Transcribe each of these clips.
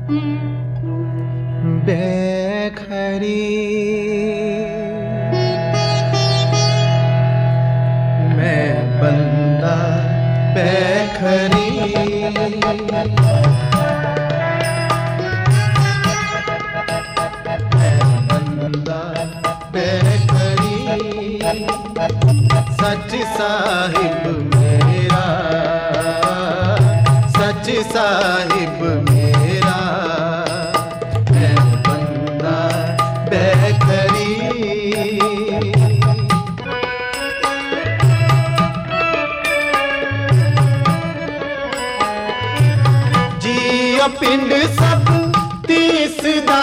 बेखरी मैं बंदा बेखरी, मैं बंदा बेखरी, सच साहिब मेरा, सच साहिब मेरा, मैं बंदा बेखरी। जियो पिंड सब तीसदा,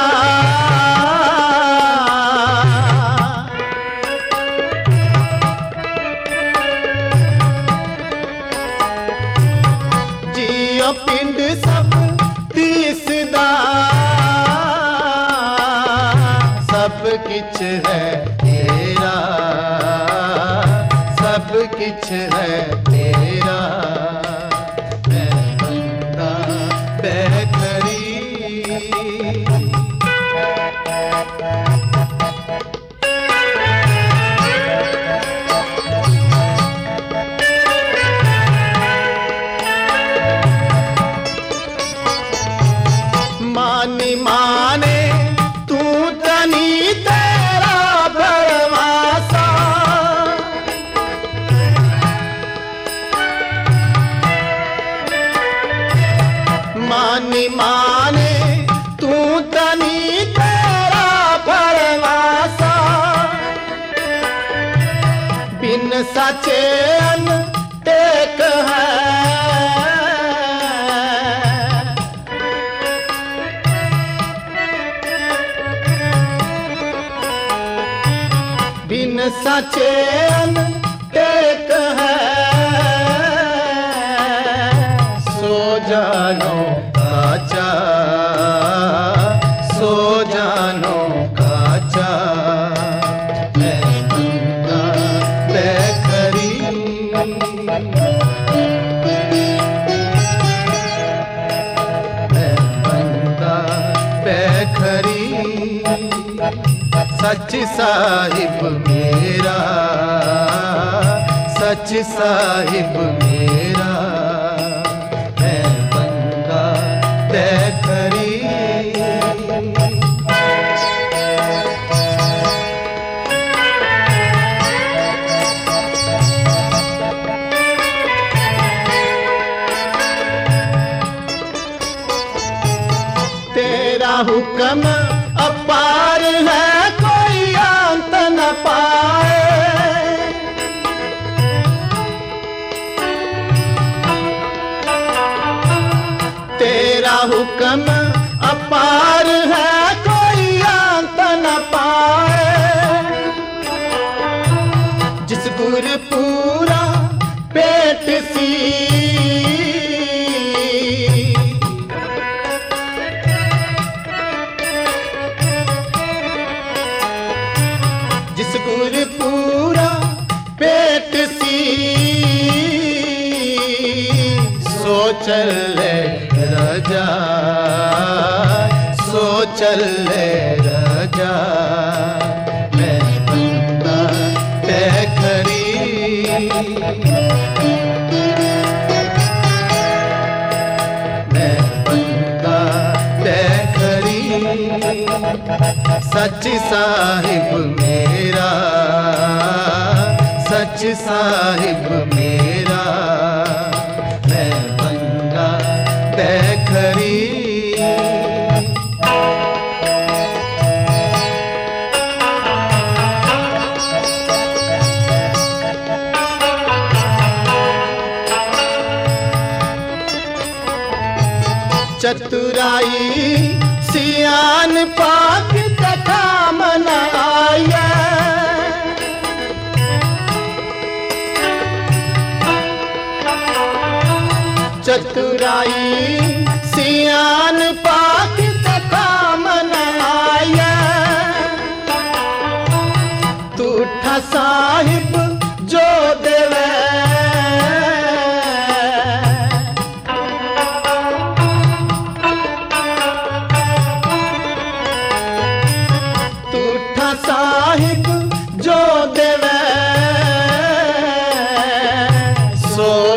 जियो पिंड सब तीसदा, सब किछ है तेरा, सब किछ है तेरा, मैं बंदा बेखरी। मानी माने तू तनी तेरा भरवासा, मानी माने तू तनी तेरा भरवासा, बिन सचे अन टेक है, बिन सचे अन टेक है, सो जानो काचा, सो जानो काचा, मैं बंदा बेखरी। मैं बंदा बेखरी, सच साहिब मेरा, सच साहिब मेरा, मैं बंदा बेखरी। तेरा हुक्म अपार है, कोई अंत न पाए, तेरा हुक्म अपार है, कोई अंत न पाए, जिस गुर पूरा पेट सी, जिस गुर पूरा पेट सी, सो चले राजा, सो चले राजा, मैं बंदा बेखरी। मैं बंदा बेखरी, सच साहिब मेरा, सच साहिब मेरा, मैं बंदा बेखरी। चतुराई सियान पाक कथा मन आया, चतुराई सियान पाक कथा मन आया, तूठा साहिब जो देवे,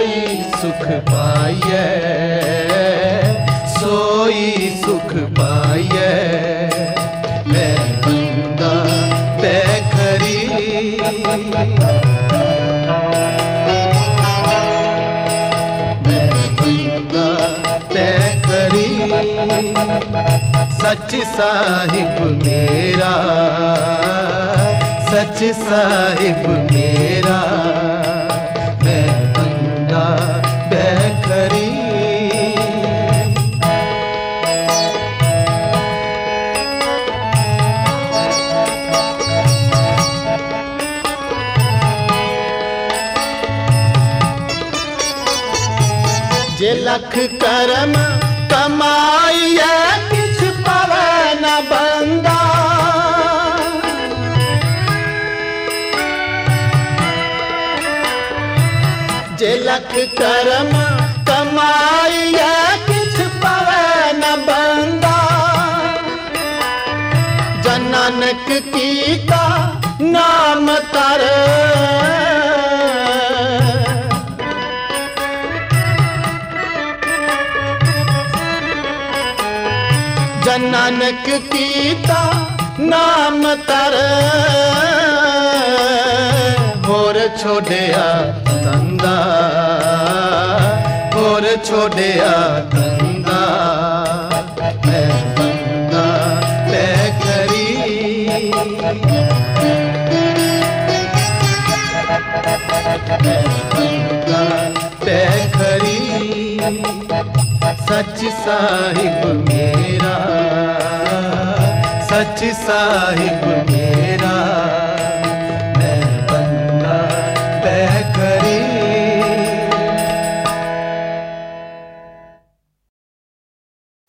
सोई सुख पाइए, सोई सुख पाइए। मैं बंदा बैखरी, मैं बंदा बैखरी। सच साहिब मेरा, सच साहिब मेरा। मैं बंदा बैखरी। जे लख करम कमाइए किछ पावे न बंदा। जे लख करम कमाइए किछ पावे न बंदा। जन नानक कीता नाम तर, जन नानक कीता नाम तर। होर छोड़िया धंधा, होर छोड़िया धंधा। मैं बंदा बैखरी, मैं बंदा बैखरी। सच साहिब मेरा, सच साहिब मेरा।